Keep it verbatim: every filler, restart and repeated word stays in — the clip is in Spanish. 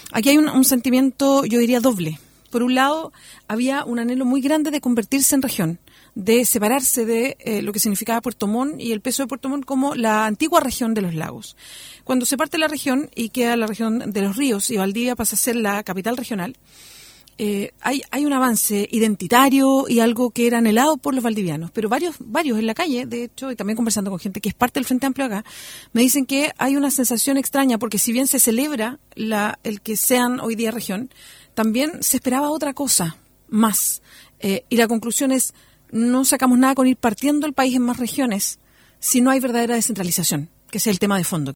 aquí hay un, un sentimiento, yo diría, doble. Por un lado, había un anhelo muy grande de convertirse en región, de separarse de eh, lo que significaba Puerto Montt y el peso de Puerto Montt como la antigua región de los lagos. Cuando se parte la región y queda la región de los ríos y Valdivia pasa a ser la capital regional, eh, hay, hay un avance identitario y algo que era anhelado por los valdivianos. Pero varios, varios en la calle, de hecho, y también conversando con gente que es parte del Frente Amplio acá, me dicen que hay una sensación extraña porque si bien se celebra la, el que sean hoy día región, también se esperaba otra cosa más. Eh, y la conclusión es, no sacamos nada con ir partiendo el país en más regiones si no hay verdadera descentralización, que es el tema de fondo.